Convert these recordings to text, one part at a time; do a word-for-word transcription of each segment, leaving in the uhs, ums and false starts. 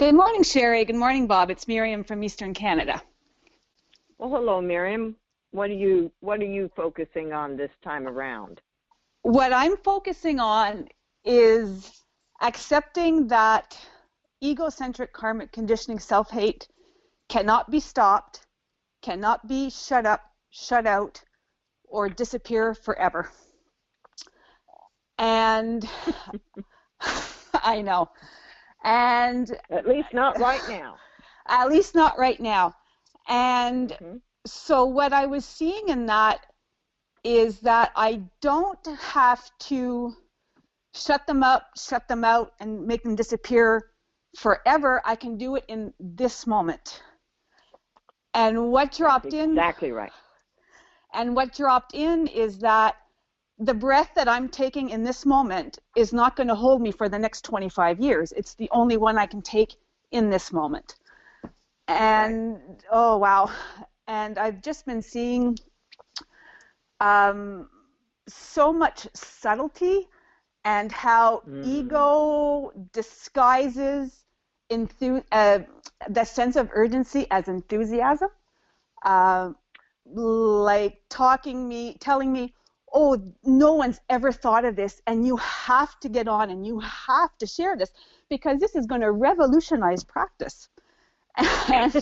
Good morning, Sherry. Good morning, Bob. It's Miriam from Eastern Canada. Well, hello, Miriam. What are you What are you focusing on this time around? What I'm focusing on is accepting that egocentric karmic conditioning self-hate cannot be stopped, cannot be shut up, shut out, or disappear forever. And I know. And At least not right now. At least not right now. And Mm-hmm. so what I was seeing in that is that I don't have to shut them up, shut them out, and make them disappear forever. I can do it in this moment. And what dropped That's in... Exactly right. And what dropped in is that the breath that I'm taking in this moment is not going to hold me for the next twenty-five years. It's the only one I can take in this moment. And, right. oh, wow. And I've just been seeing um, so much subtlety and how mm. ego disguises enthu- uh, the sense of urgency as enthusiasm. Uh, like talking me, telling me, oh, no one's ever thought of this, and you have to get on and you have to share this because this is going to revolutionize practice. And,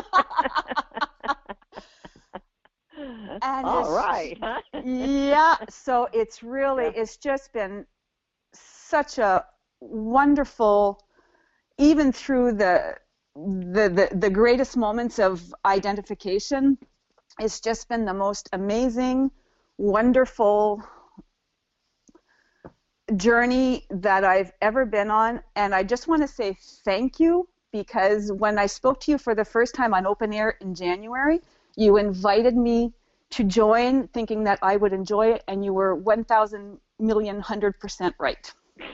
and all right. Yeah, so it's really, yeah. it's just been such a wonderful, even through the, the, the, the greatest moments of identification, it's just been the most amazing, wonderful journey that I've ever been on. And I just want to say thank you, because when I spoke to you for the first time on Open Air in January, you invited me to join thinking that I would enjoy it, and you were one thousand million one hundred percent right.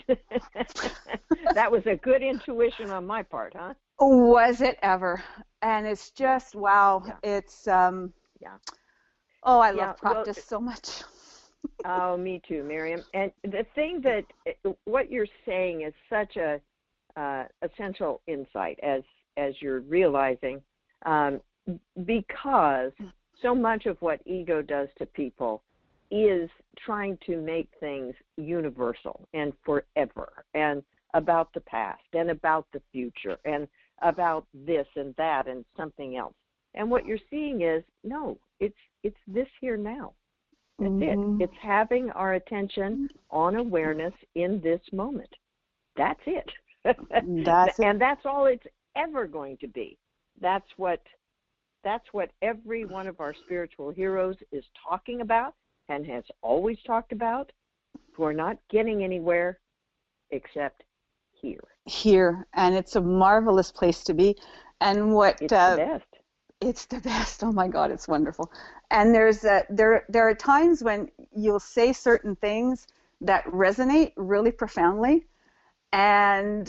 That was a good intuition on my part, huh? Was it ever? And it's just, wow, yeah. it's... um Yeah. Oh, I yeah, love practice well, so much. Oh, me too, Miriam. And the thing that, what you're saying is such a uh, essential insight as as you're realizing, um, because so much of what ego does to people is trying to make things universal and forever, and about the past and about the future and about this and that and something else. And what you're seeing is, no, it's it's this here now. That's mm-hmm. it. It's having our attention on awareness in this moment. That's it. That's it. And that's all it's ever going to be. That's what that's what every one of our spiritual heroes is talking about and has always talked about. We're not getting anywhere except here. Here. And it's a marvelous place to be. And what it's uh, the best. It's the best. Oh my God, it's wonderful. And there's a, there there are times when you'll say certain things that resonate really profoundly. And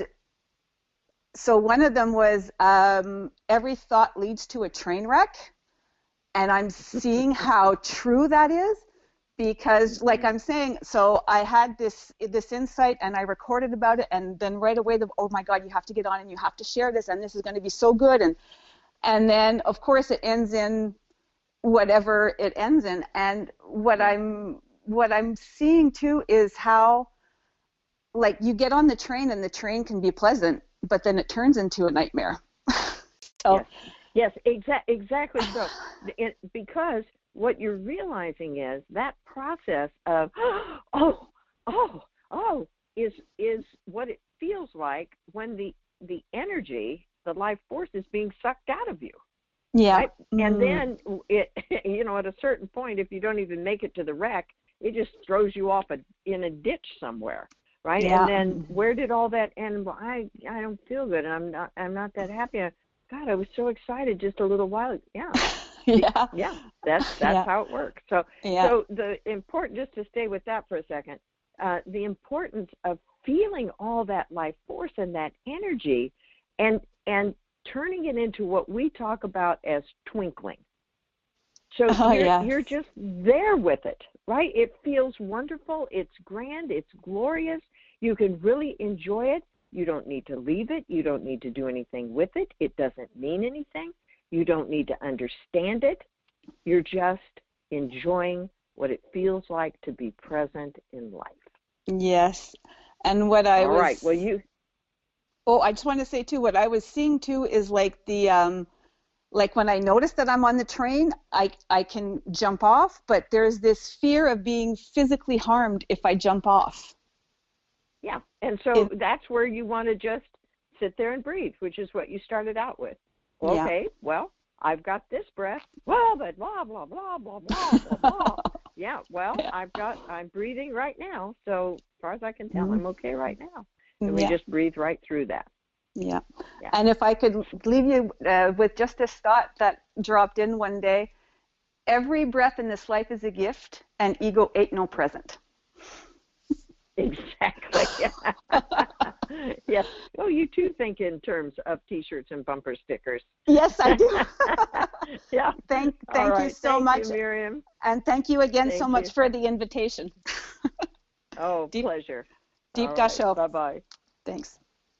so one of them was, um, every thought leads to a train wreck. And I'm seeing how true that is, because like I'm saying, so I had this this insight and I recorded about it, and then right away, the, oh my God, you have to get on and you have to share this, and this is going to be so good. And And then, of course, it ends in whatever it ends in. And what I'm what I'm seeing too is how, like, you get on the train and the train can be pleasant, but then it turns into a nightmare. So, yes, yes, exa- exactly so. It, because what you're realizing is that process of oh, oh, oh is is what it feels like when the the energy, the life force, is being sucked out of you. Yeah. Right? Mm. And then, it, you know, at a certain point, if you don't even make it to the wreck, it just throws you off a, in a ditch somewhere, right? Yeah. And then where did all that end? Well, I, I don't feel good, and I'm not, I'm not that happy. God, I was so excited just a little while. Yeah. Yeah. Yeah. That's that's yeah. how it works. So, yeah. so the important, just to stay with that for a second, uh, the importance of feeling all that life force and that energy, and and turning it into what we talk about as twinkling. So oh, you're, yes. you're just there with it, right? It feels wonderful. It's grand. It's glorious. You can really enjoy it. You don't need to leave it. You don't need to do anything with it. It doesn't mean anything. You don't need to understand it. You're just enjoying what it feels like to be present in life. Yes. And what I All was right. Well, you. Oh, I just want to say too, what I was seeing too is like the um like when I notice that I'm on the train, I I can jump off, but there's this fear of being physically harmed if I jump off. Yeah. And so It, that's where you want to just sit there and breathe, which is what you started out with. Well, yeah. okay, well, I've got this breath. Well, but blah, blah, blah, blah, blah, blah, blah. Yeah, well, I've got, I'm breathing right now. So as far as I can tell, I'm okay right now. And we Yeah. just breathe right through that. Yeah. Yeah. And if I could leave you uh, with just this thought that dropped in one day, every breath in this life is a gift, and ego ain't no present. Exactly. Yes. Oh, you too think in terms of T-shirts and bumper stickers. Yes, I do. Yeah. Thank, thank right. you so thank much, you, Miriam. And thank you again thank so you. much for the invitation. Oh, deep, pleasure. Deep All Dash right. Show. Bye-bye. Thanks.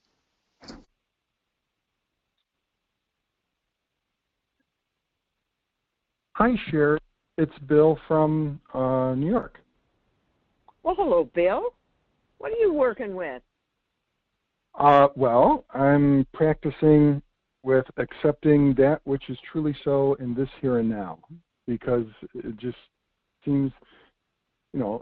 Hi, Cher. It's Bill from uh, New York. Well, hello, Bill. What are you working with? Uh, well, I'm practicing with accepting that which is truly so in this here and now, because it just seems, you know,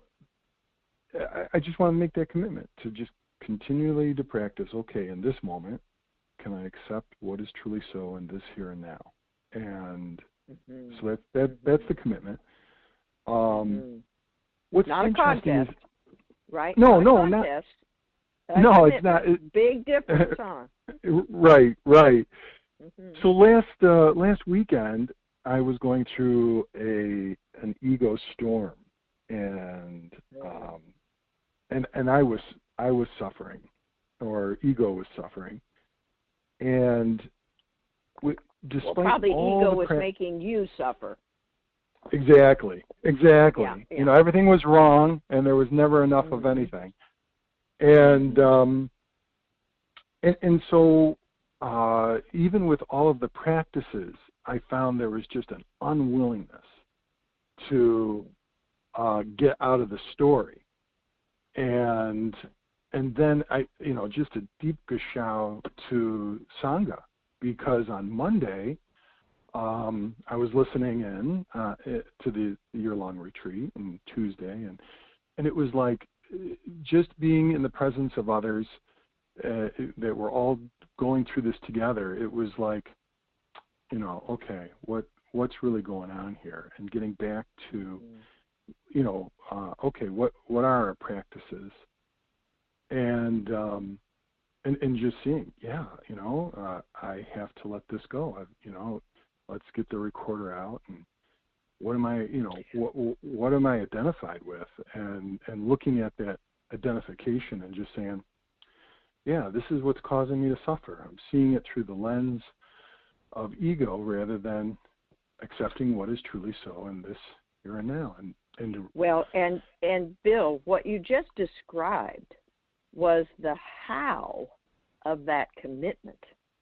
I, I just want to make that commitment to just continually to practice, okay, in this moment, can I accept what is truly so in this here and now? And mm-hmm. so that, that mm-hmm. that's the commitment. Um, mm-hmm. What's not a interesting contest, is, right? No, not no, a contest. not. No, it's not. It, Big difference, huh? Right, right. Mm-hmm. So last uh, last weekend, I was going through a an ego storm, and um, and and I was I was suffering, or ego was suffering, and we, despite well, probably all ego the was pra- making you suffer. Exactly, exactly. Yeah, yeah. You know, everything was wrong, and there was never enough mm-hmm. of anything. And um, and, and so uh, even with all of the practices, I found there was just an unwillingness to uh, get out of the story. And and then I, you know, just a deep gashao to Sangha, because on Monday um, I was listening in uh, to the year-long retreat, and Tuesday, and and it was like just being in the presence of others uh, that were all going through this together. It was like, you know, okay, what what's really going on here, and getting back to, you know, uh, okay, what what are our practices, and um, and and just seeing, yeah, you know, uh, I have to let this go. I, you know, let's get the recorder out, and what am I, you know, what what am I identified with, and and looking at that identification and just saying, yeah, this is what's causing me to suffer. I'm seeing it through the lens of ego rather than accepting what is truly so in this here and now. And, and well, and and Bill, what you just described was the how of that commitment,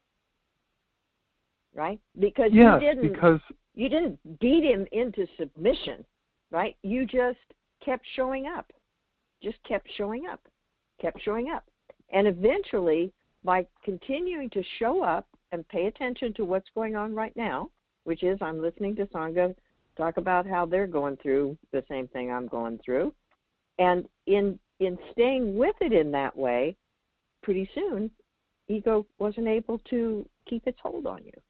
right? Because yes, you didn't because you didn't beat him into submission, right? You just kept showing up, just kept showing up, kept showing up, and eventually, by continuing to show up and pay attention to what's going on right now, which is I'm listening to Sangha talk about how they're going through the same thing I'm going through, and in in staying with it in that way, pretty soon, ego wasn't able to keep its hold on you.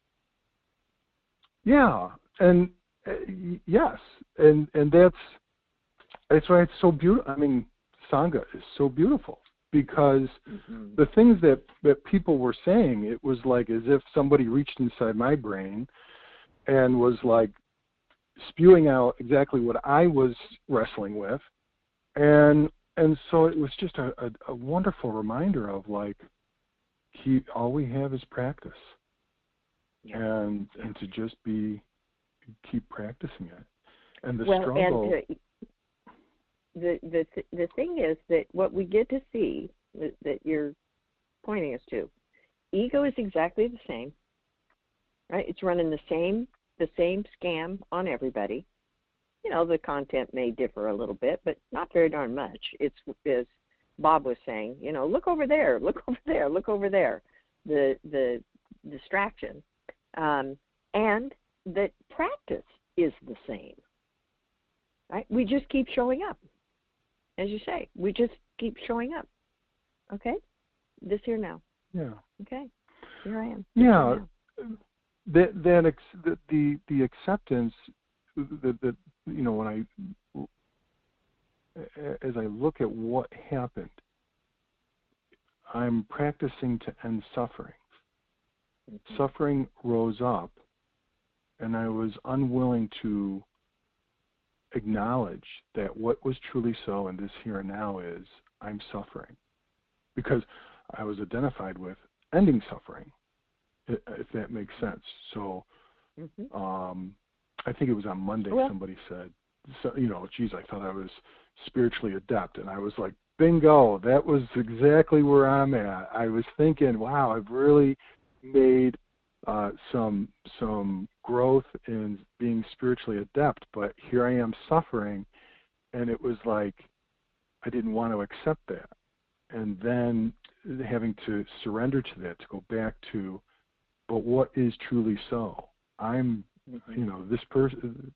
Yeah, and uh, yes, and and that's that's why it's so beautiful. I mean, Sangha is so beautiful, because mm-hmm. the things that, that people were saying, it was like as if somebody reached inside my brain and was like spewing out exactly what I was wrestling with, and and so it was just a, a, a wonderful reminder of like, he all we have is practice. Yeah. And and to just be keep practicing it, and the well, struggle. And to, the the the thing is that what we get to see that, that you're pointing us to. Ego is exactly the same, right? It's running the same the same scam on everybody. You know, the content may differ a little bit, but not very darn much. It's, as Bob was saying, you know, look over there, look over there, look over there. The the distraction, um, and that practice is the same. Right? We just keep showing up, as you say. We just keep showing up. Okay, this here now. Yeah. Okay, here I am. Yeah. That that ex- the, the the acceptance that that you know when I as I look at what happened, I'm practicing to end suffering. Mm-hmm. Suffering rose up, and I was unwilling to acknowledge that what was truly so in this here and now is I'm suffering, because I was identified with ending suffering, if that makes sense. So mm-hmm. um, I think it was on Monday well, somebody said, so, you know, geez, I thought I was spiritually adept. And I was like, bingo, that was exactly where I'm at. I was thinking, wow, I've really made uh, some some growth in being spiritually adept, but here I am suffering. And it was like I didn't want to accept that. And then having to surrender to that, to go back to, but what is truly so? I'm, you know, this person,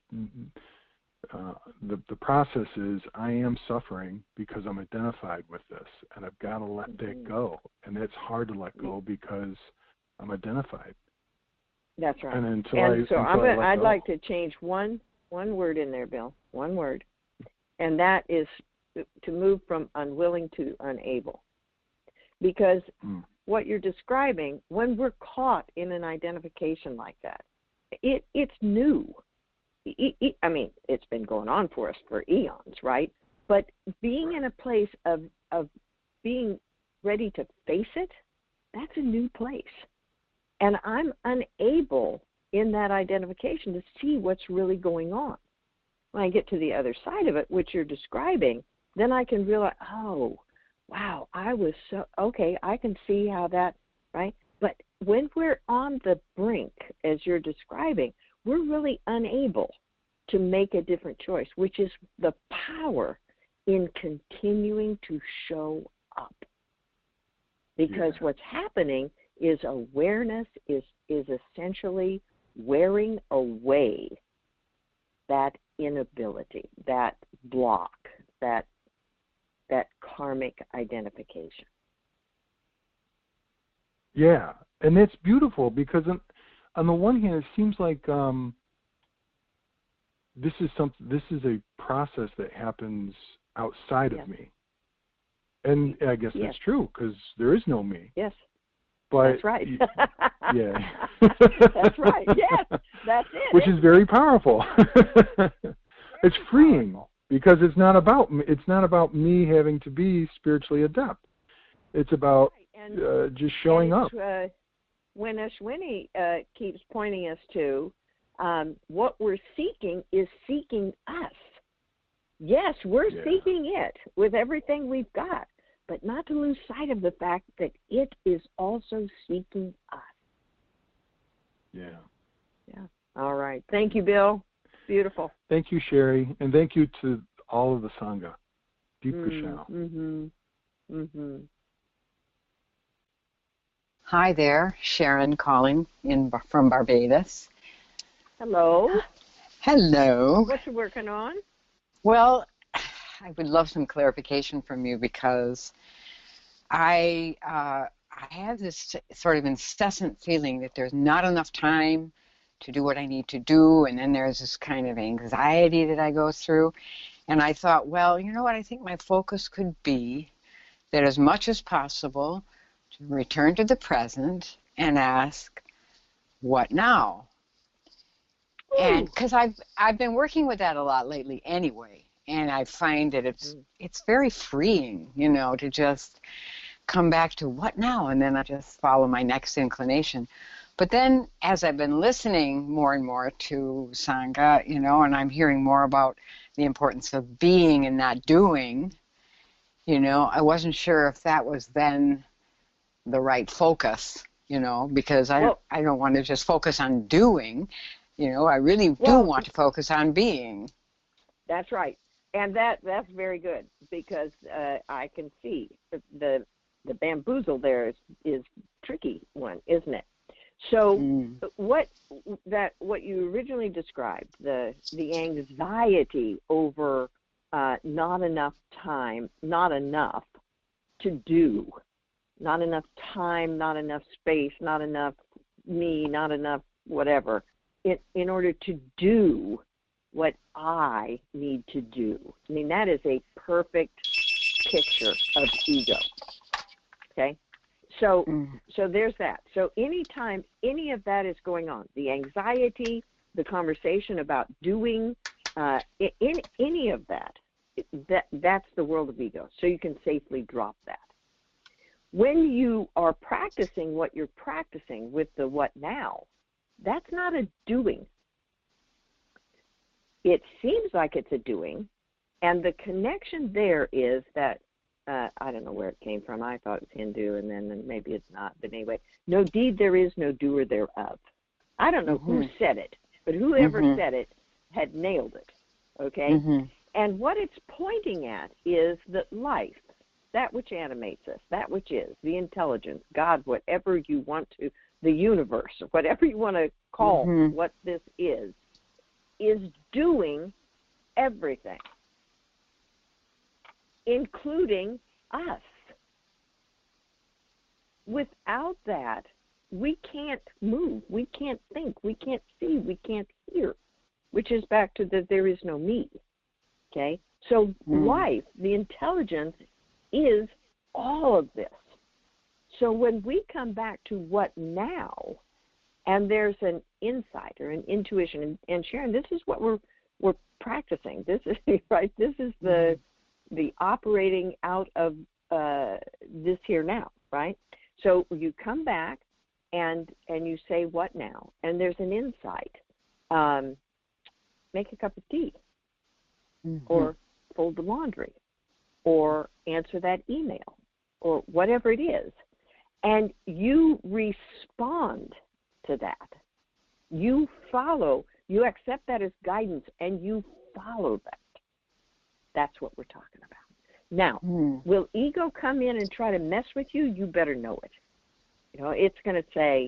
uh, the, the process is I am suffering because I'm identified with this, and I've got to let mm-hmm. that go. And that's hard to let go because I'm identified. That's right. And until and I, so until I'm gonna, I I'd go. like to change one one word in there, Bill, one word, and that is to move from unwilling to unable. Because mm. what you're describing, when we're caught in an identification like that, it it's new. It, it, I mean, it's been going on for us for eons, right? But being in a place of of being ready to face it, that's a new place. And I'm unable in that identification to see what's really going on. When I get to the other side of it, which you're describing, then I can realize, oh, wow, I was so, okay, I can see how that, right? But when we're on the brink, as you're describing, we're really unable to make a different choice, which is the power in continuing to show up. Because yeah. what's happening is awareness is, is essentially wearing away that inability, that block, that that karmic identification. Yeah, and that's beautiful because on, on the one hand, it seems like um, this is some this is a process that happens outside yes. of me, and I guess yes. that's true because there is no me. Yes, but that's right. yeah, that's right. Yes, that's it. Which is very powerful. It's freeing. Powerful. Because it's not about it's not about me having to be spiritually adept. It's about and, uh, just showing up. Uh, when Ashwini uh, keeps pointing us to um, what we're seeking is seeking us. Yes, we're yeah. seeking it with everything we've got, but not to lose sight of the fact that it is also seeking us. Yeah. Yeah. All right. Thank you, Bill. Beautiful. Thank you, Sherry, and thank you to all of the Sangha. Deep mm, Prashant. Mm-hmm. Mm-hmm. Hi there, Sharon calling in from Barbados. Hello. Hello. What you working on? Well, I would love some clarification from you because I uh, I have this sort of incessant feeling that there's not enough time to do what I need to do, and then there's this kind of anxiety that I go through. And I thought, well, you know what, I think my focus could be that as much as possible to return to the present and ask, what now? Ooh. And because I've I've been working with that a lot lately anyway, and I find that it's mm. it's very freeing, you know, to just come back to what now, and then I just follow my next inclination. But then as I've been listening more and more to Sangha, you know, and I'm hearing more about the importance of being and not doing, you know, I wasn't sure if that was then the right focus, you know, because I, Well, I don't want to just focus on doing, you know, I really do well, want to focus on being. that's right. And that that's very good because uh, I can see the, the the bamboozle there is is tricky one, isn't it? So Mm. what that what you originally described, the the anxiety over uh, not enough time, not enough to do, not enough time, not enough space, not enough me, not enough whatever, in in order to do what I need to do. I mean, that is a perfect picture of ego. Okay? So Mm. so there's that. So anytime any of that is going on, the anxiety, the conversation about doing, uh, in any of that, that that's the world of ego. So you can safely drop that. When you are practicing what you're practicing with the what now, that's not a doing. It seems like it's a doing, and the connection there is that, uh, I don't know where it came from. I thought it was Hindu, and then maybe it's not. But anyway, no deed there is, no doer thereof. I don't know Mm-hmm. who said it, but whoever Mm-hmm. said it had nailed it, okay? Mm-hmm. And what it's pointing at is that life, that which animates us, that which is, the intelligence, God, whatever you want to, the universe, whatever you want to call Mm-hmm. what this is, is doing everything, including us. Without that, we can't move, we can't think, we can't see, we can't hear, which is back to the there is no me. Okay? So Mm. life, the intelligence, is all of this. So when we come back to what now, and there's an insight or an intuition, and, and Sharon, this is what we're we're practicing. This is right. This is the the operating out of uh, this here now, right? So you come back and and you say what now, and there's an insight. Um, make a cup of tea, Mm-hmm. or fold the laundry, or answer that email, or whatever it is, and you respond to that. You follow, you accept that as guidance, and you follow that. That's what we're talking about. Now, Mm. will ego come in and try to mess with you? You better know it. You know, it's going to say,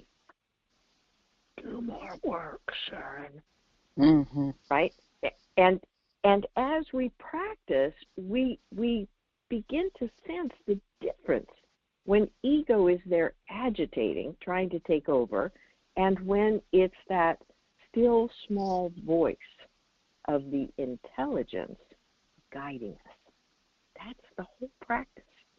do more work, Sharon. Mm-hmm. Right? And and as we practice, we we begin to sense the difference when ego is there agitating, trying to take over, and when it's that still small voice of the intelligence guiding us. That's the whole practice.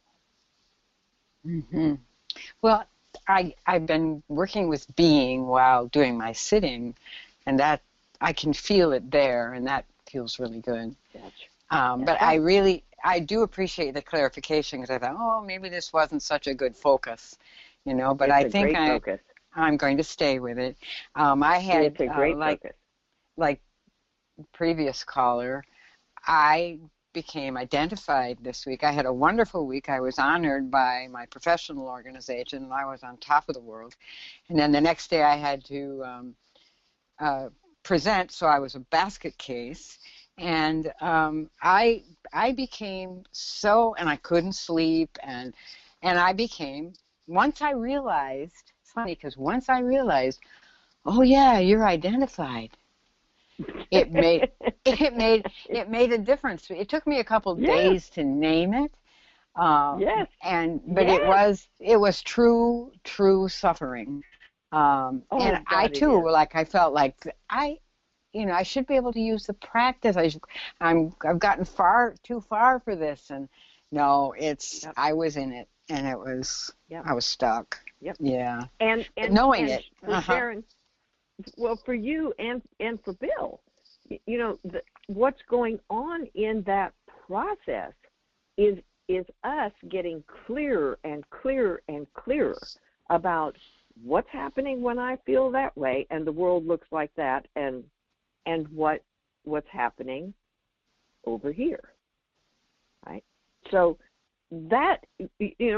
Mm-hmm. Well, I, I've been working with being while doing my sitting, and that I can feel it there, and that feels really good. That's, Um, that's but I right. really, I do appreciate the clarification, because I thought, oh, maybe this wasn't such a good focus, you know, but It's I a think great I, focus. I'm going to stay with it. Um, I had, It's a uh, great like, focus. like previous caller, I became identified this week. I had a wonderful week. I was honored by my professional organization, and I was on top of the world. And then the next day I had to um, uh, present, so I was a basket case. And um, I I became so, and I couldn't sleep, and and I became, once I realized, it's funny, because once I realized, oh yeah, you're identified. It made it made it made a difference. It took me a couple of Yes. days to name it, uh, Yes. and but Yes. it was it was true true suffering, um, Oh, and God, I it too, is. like, I felt like I, you know, I should be able to use the practice. I should, I'm I've gotten far too far for this, and no, it's Yep. I was in it, and it was Yep. I was stuck. Yep. Yeah, And but and knowing and it, for uh-huh. Sharon, well, for you and and for Bill, y- you know, the, what's going on in that process is is us getting clearer and clearer and clearer about what's happening when I feel that way and the world looks like that, and and what what's happening over here, right? So that, you know,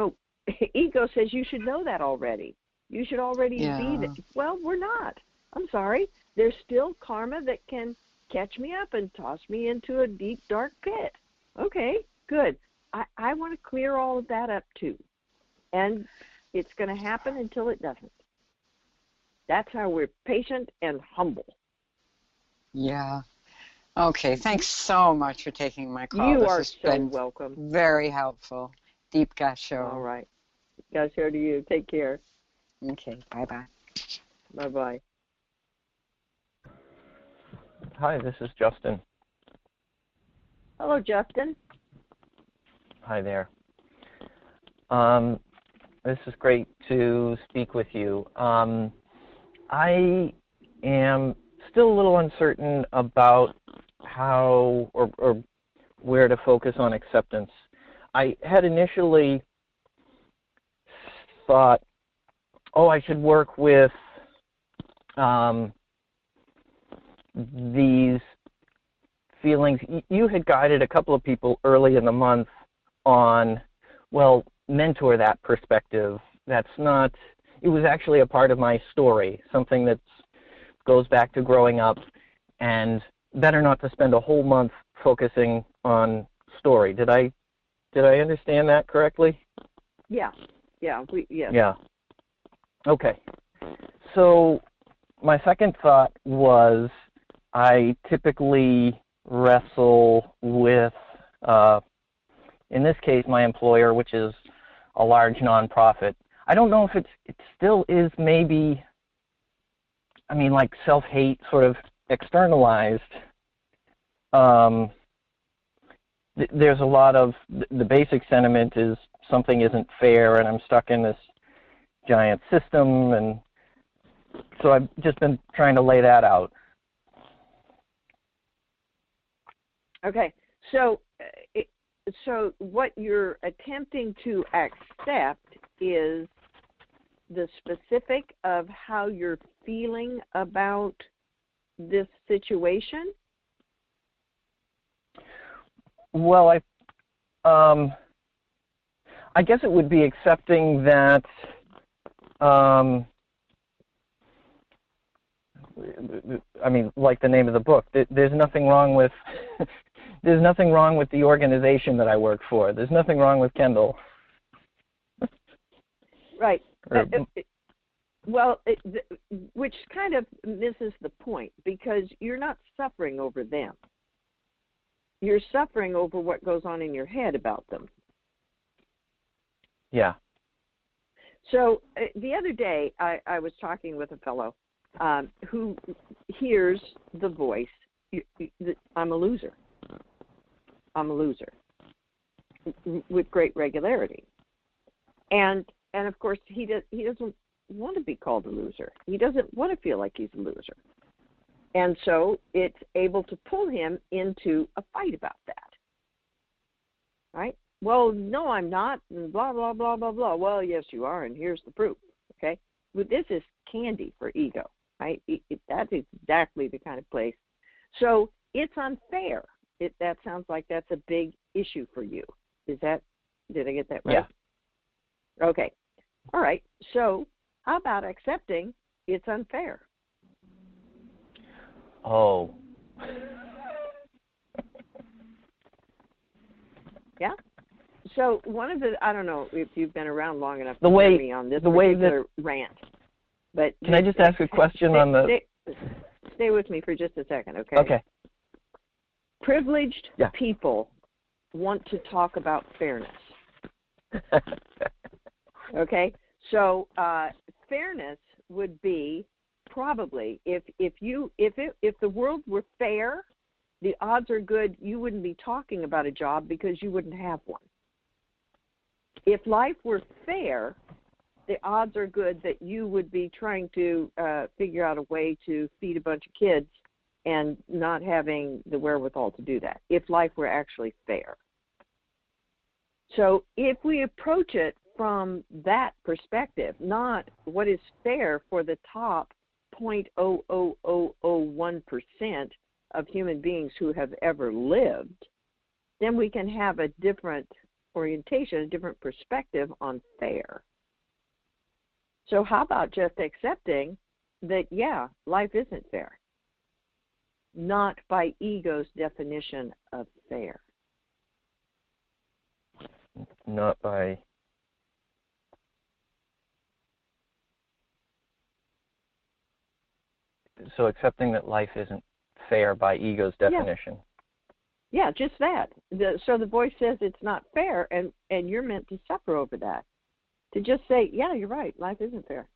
ego says you should know that already. You should already Yeah. be that. Well, we're not. I'm sorry. There's still karma that can catch me up and toss me into a deep, dark pit. Okay, good. I, I want to clear all of that up too. And it's going to happen until it doesn't. That's how we're patient and humble. Yeah. Okay. Thanks so much for taking my call. You this are has so been welcome. very helpful. Deep Gasho. All right. Gasho to you. Take care. Okay. Bye-bye. Bye-bye. Hi, this is Justin. Hello, Justin. Hi there. Um, this is great to speak with you. Um, I am still a little uncertain about how or, or where to focus on acceptance. I had initially thought, oh, I should work with um, these feelings. You had guided a couple of people early in the month on, well, mentor that perspective. That's not, it was actually a part of my story, something that goes back to growing up, and better not to spend a whole month focusing on story. Did I did I understand that correctly? Yeah. Yeah. We, yes. Yeah. Okay. So my second thought was I typically wrestle with, uh, in this case, my employer, which is a large nonprofit. I don't know if it's, it still is maybe, I mean, like self-hate sort of externalized. Um, th- there's a lot of, th- the basic sentiment is something isn't fair and I'm stuck in this giant system, and so I've just been trying to lay that out. Okay. So, uh, it, so what you're attempting to accept is the specific of how you're feeling about this situation? Well, I, um, I guess it would be accepting that, um, I mean, like the name of the book, there's nothing wrong with, there's nothing wrong with the organization that I work for. There's nothing wrong with Kendall. Right. Or, Uh, uh, well, it, th- which kind of misses the point, because you're not suffering over them. You're suffering over what goes on in your head about them. yeah. So uh, the other day, I, I was talking with a fellow um, who hears the voice, you, you, I'm a loser. I'm a loser, with great regularity. And and of course, he does, he doesn't want to be called a loser. He doesn't want to feel like he's a loser. And so it's able to pull him into a fight about that. Right? Well, no, I'm not, and blah, blah, blah, blah, blah. Well, yes, you are, and here's the proof. Okay? But this is candy for ego. Right? It, it, that's exactly the kind of place. So it's unfair. It, that sounds like that's a big issue for you. Is that, did I get that right? Yeah. Okay. All right. So how about accepting it's unfair? Oh. Yeah. So one of the, I don't know if you've been around long enough The to way- hear me on this the way particular rant, but Can I just ask a question stay, on the... Stay, stay with me for just a second, okay? Okay. Privileged Yeah. people want to talk about fairness. Okay, so uh, fairness would be probably if if you if it if the world were fair, the odds are good you wouldn't be talking about a job because you wouldn't have one. If life were fair, the odds are good that you would be trying to uh, figure out a way to feed a bunch of kids and not having the wherewithal to do that, if life were actually fair. So if we approach it from that perspective, not what is fair for the top zero point zero zero zero zero one percent of human beings who have ever lived, then we can have a different orientation, a different perspective on fair. So how about just accepting that, yeah, life isn't fair, not by ego's definition of fair. Not by so accepting that life isn't fair by ego's definition. Yeah, yeah, just that. The, so the voice says it's not fair, and, and you're meant to suffer over that. To just say, yeah, you're right, life isn't fair.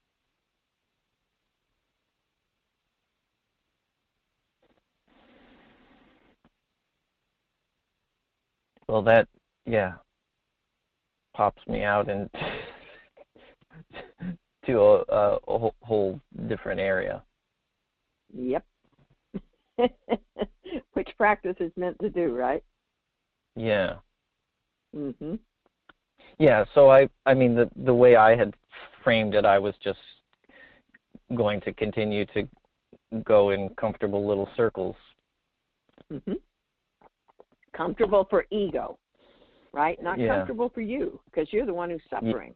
Well, that, yeah, pops me out and to a, a, a whole different area. Yep. Which practice is meant to do, right? Yeah. Mhm. Yeah, so I I mean the the way I had framed it, I was just going to continue to go in comfortable little circles. Mhm. Comfortable for ego, right? Not yeah. comfortable for you, because you're the one who's suffering.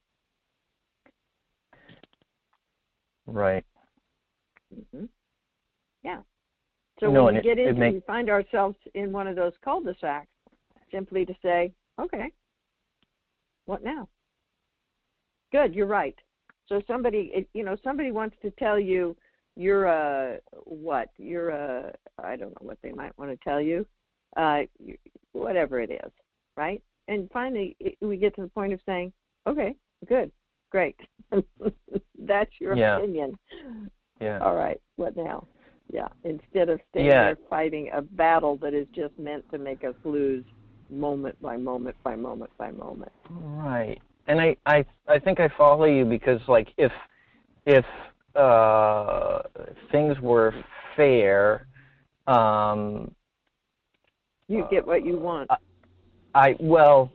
Right. Mhm. Yeah. So no, when we it, get into, make... we find ourselves in one of those cul-de-sacs, simply to say, okay, what now? Good, you're right. So somebody, you know, somebody wants to tell you you're a, what? You're a, I don't know what they might want to tell you, uh, whatever it is, right? And finally, we get to the point of saying, okay, good, great. That's your yeah. opinion. Yeah. All right, what now? Yeah, instead of staying yeah. there fighting a battle that is just meant to make us lose moment by moment by moment by moment. Right. And I, I, I think I follow you, because, like, if if uh, things were fair, um, you get what you want. I, I well,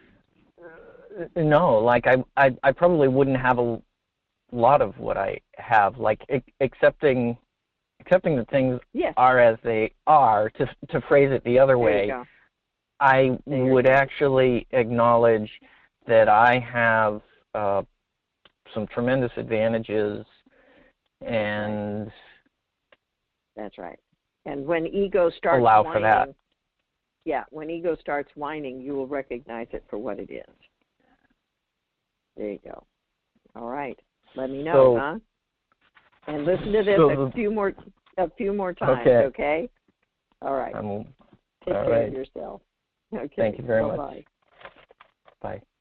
no, like I, I, I probably wouldn't have a lot of what I have. Like accepting, accepting that things yes. are as they are. To to phrase it the other there way, I there would actually acknowledge that I have uh, some tremendous advantages, and that's right. And when ego starts allow whining, for that. Yeah, when ego starts whining, you will recognize it for what it is. There you go. All right. Let me know, so, huh? And listen to this so a few more a few more times, okay? okay? All right. I'm, Take all care right. of yourself. Okay. Thank you very Bye-bye. much. Bye.